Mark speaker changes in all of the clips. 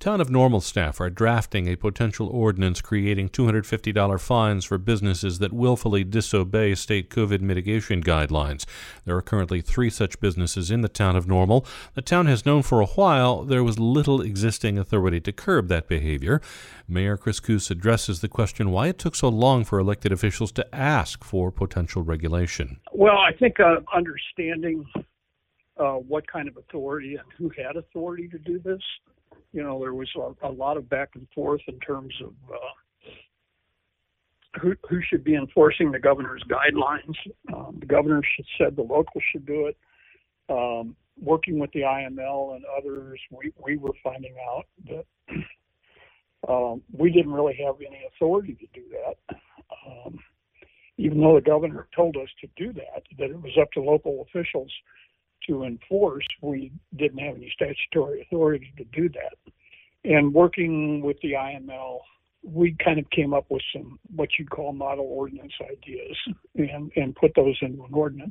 Speaker 1: Town of Normal staff are drafting a potential ordinance creating $250 fines for businesses that willfully disobey state COVID mitigation guidelines. There are currently 3 such businesses in the Town of Normal. The town has known for a while there was little existing authority to curb that behavior. Mayor Chris Koos addresses the question why it took so long for elected officials to ask for potential regulation.
Speaker 2: Well, I think understanding what kind of authority and who had authority to do this. There was a lot of back and forth in terms of who should be enforcing the governor's guidelines. The governor said the locals should do it. Working with the IML and others, we were finding out that we didn't really have any authority to do that. Even though the governor told us to do that it was up to local officials to enforce, we didn't have any statutory authority to do that. And working with the IML, we kind of came up with some what you'd call model ordinance ideas and put those into an ordinance,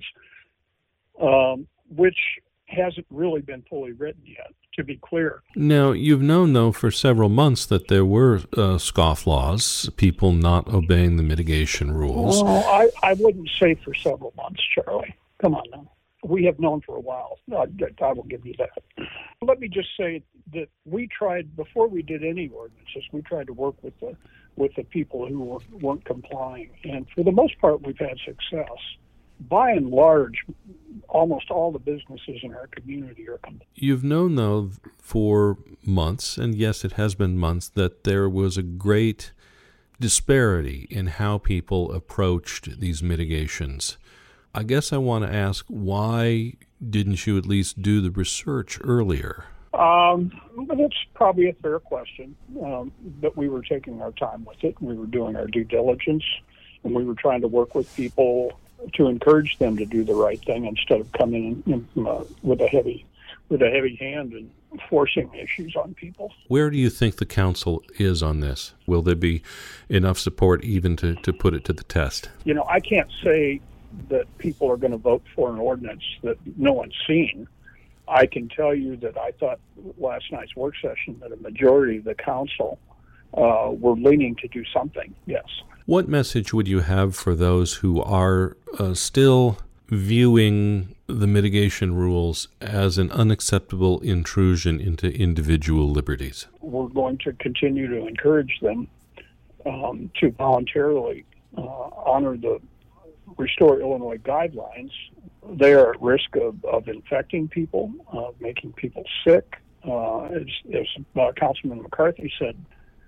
Speaker 2: which hasn't really been fully written yet, to be clear.
Speaker 1: Now, you've known, though, for several months that there were scofflaws, people not obeying the mitigation rules.
Speaker 2: Well, I wouldn't say for several months, Charlie. Come on now. We have known for a while. I will give you that. Let me just say that we tried, before we did any ordinances, we tried to work with the people who weren't complying. And for the most part, we've had success. By and large, almost all the businesses in our community are complying.
Speaker 1: You've known, though, for months, and yes, it has been months, that there was a great disparity in how people approached these mitigations. I guess I want to ask, why didn't you at least do the research earlier?
Speaker 2: That's probably a fair question, but we were taking our time with it. We were doing our due diligence, and we were trying to work with people to encourage them to do the right thing instead of coming in with a heavy hand and forcing issues on people.
Speaker 1: Where do you think the council is on this? Will there be enough support even to put it to the test?
Speaker 2: I can't say that people are going to vote for an ordinance that no one's seen. I can tell you that I thought last night's work session that a majority of the council were leaning to do something, yes.
Speaker 1: What message would you have for those who are still viewing the mitigation rules as an unacceptable intrusion into individual liberties?
Speaker 2: We're going to continue to encourage them to voluntarily honor the Restore Illinois guidelines. They are at risk of infecting people, of making people sick. As Councilman McCarthy said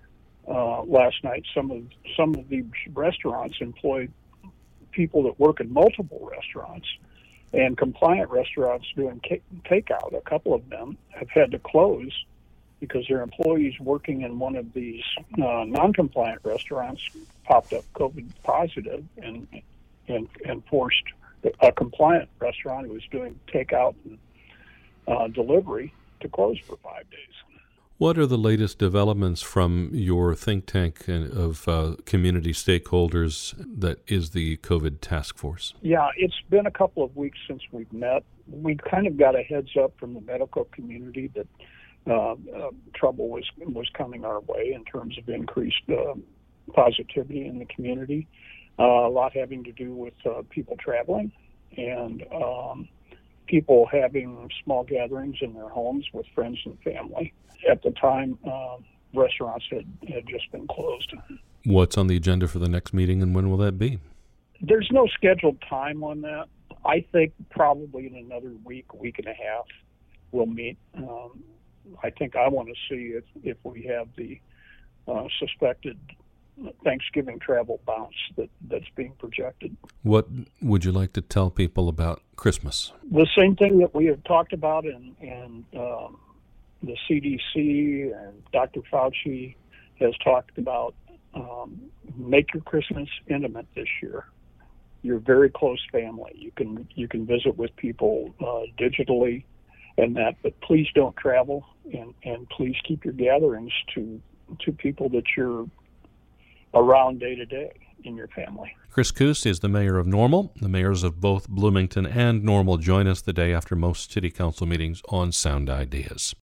Speaker 2: last night, some of these restaurants employ people that work in multiple restaurants, and compliant restaurants doing takeout. A couple of them have had to close because their employees working in one of these non-compliant restaurants popped up COVID positive and forced a compliant restaurant who was doing takeout and delivery to close for 5 days.
Speaker 1: What are the latest developments from your think tank of community stakeholders that is the COVID task force?
Speaker 2: Yeah, it's been a couple of weeks since we've met. We kind of got a heads up from the medical community that trouble was coming our way in terms of increased positivity in the community. A lot having to do with people traveling and people having small gatherings in their homes with friends and family. At the time, restaurants had just been closed.
Speaker 1: What's on the agenda for the next meeting, and when will that be?
Speaker 2: There's no scheduled time on that. I think probably in another week and a half, we'll meet. I think I want to see if we have the suspected Thanksgiving travel bounce that's being projected.
Speaker 1: What would you like to tell people about Christmas?
Speaker 2: The same thing that we have talked about in the CDC and Dr. Fauci has talked about. Make your Christmas intimate this year. Your very close family. You can visit with people digitally and that, but please don't travel and please keep your gatherings to people that you're around day to day in your family.
Speaker 1: Chris Koos is the mayor of Normal. The mayors of both Bloomington and Normal join us the day after most city council meetings on Sound Ideas.